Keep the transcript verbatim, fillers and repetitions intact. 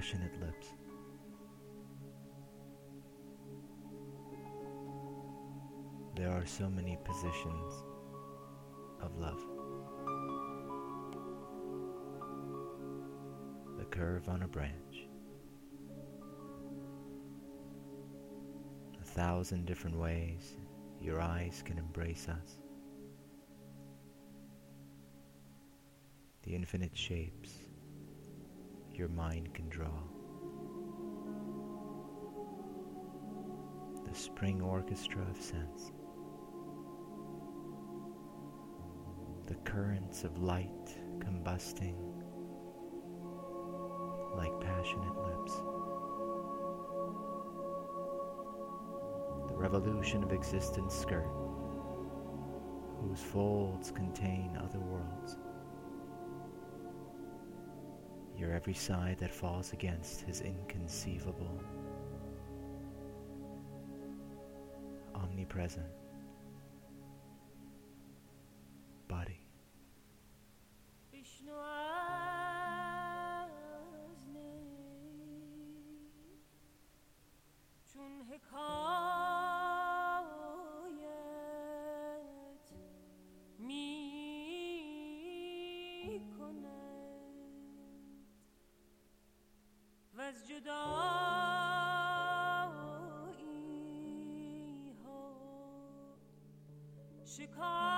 passionate lips. There are so many positions of love. The curve on a branch. A thousand different ways your eyes can embrace us. The infinite shapes your mind can draw. The spring orchestra of sense. The currents of light combusting like passionate lips. The revolution of existence skirt, whose folds contain other worlds. Your every sigh that falls against his inconceivable, omnipresent body. از جدایی ها شکار